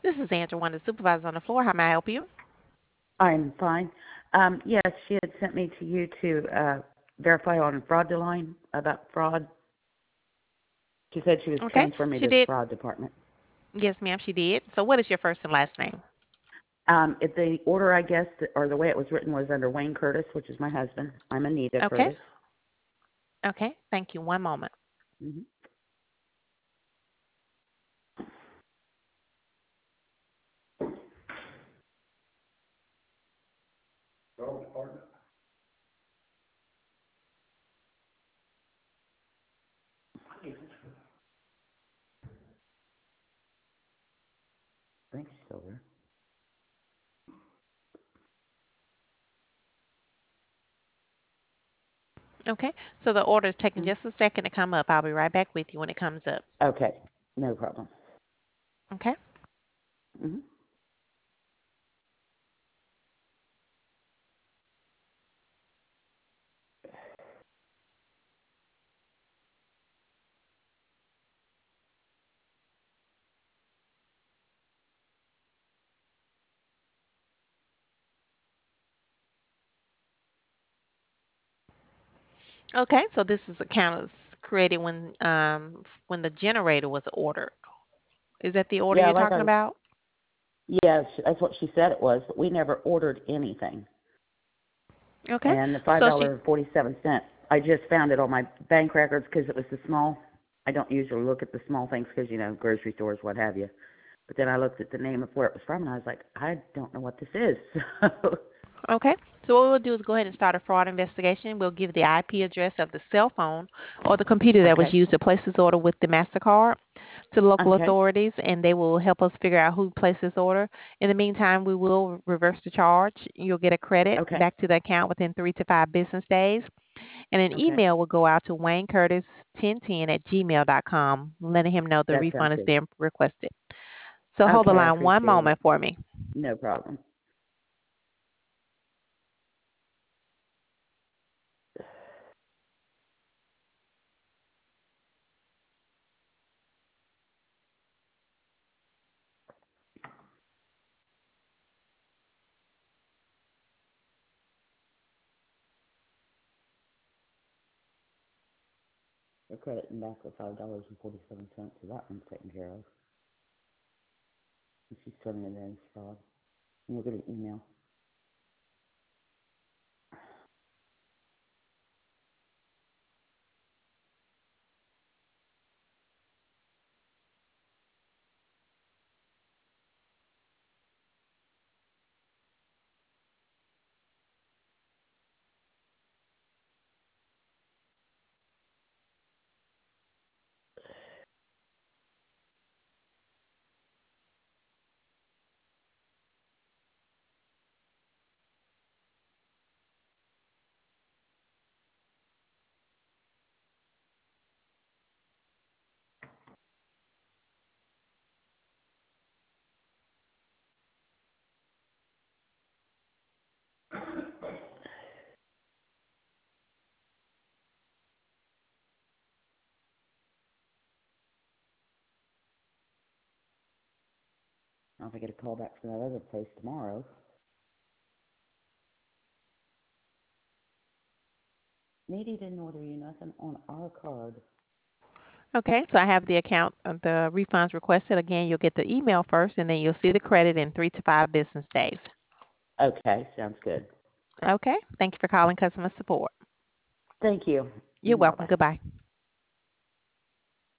This is Andrew, one of the supervisors on the floor. How may I help you? I'm fine. Yes, she had sent me to you to verify on Fraud-Line about fraud. She said she was Okay, transferring me she to the did. fraud department. Yes, ma'am, she did. So what is your first and last name? If the order, I guess, or the way it was written was under Wayne Curtis, which is my husband. I'm Anita Okay, Curtis. okay, thank you. One moment. Mm-hmm. I think she's still there. Okay, so the order is taking Mm. just a second to come up. I'll be right back with you when it comes up. Okay, no problem. Okay, Mm-hmm. okay, so this is account was created when the generator was ordered. Is that the order Yeah, you're like talking I, about? yes, that's what she said it was, but we never ordered anything. Okay, And the so she $5.47, I just found it on my bank records because it was the small. I don't usually look at the small things because, grocery stores, what have you. But then I looked at the name of where it was from, and I was like, I don't know what this is. Okay. So what we'll do is go ahead and start a fraud investigation. We'll give the IP address of the cell phone or the computer that was Okay. used to place this order with the MasterCard to local Okay. authorities, and they will help us figure out who placed this order. In the meantime, we will reverse the charge. You'll get a credit Okay. back to the account within 3 to 5 business days. And an Okay. email will go out to WayneCurtis1010@gmail.com, letting him know the That sounds refund is good. being requested. So hold the Okay, I line one appreciate it. moment for me. No problem. The credit and back of $5.47, so that one's taken care of. And she's turning it in as fraud. And you'll get an email. I'll get a call back from that other place tomorrow. Needy didn't order you nothing on our card. Okay, so I have the account, the refunds requested. Again, you'll get the email first, and then you'll see the credit in 3 to 5 business days. Okay, sounds good. Okay, thank you for calling customer support. Thank you. You're welcome. Bye-bye. Goodbye.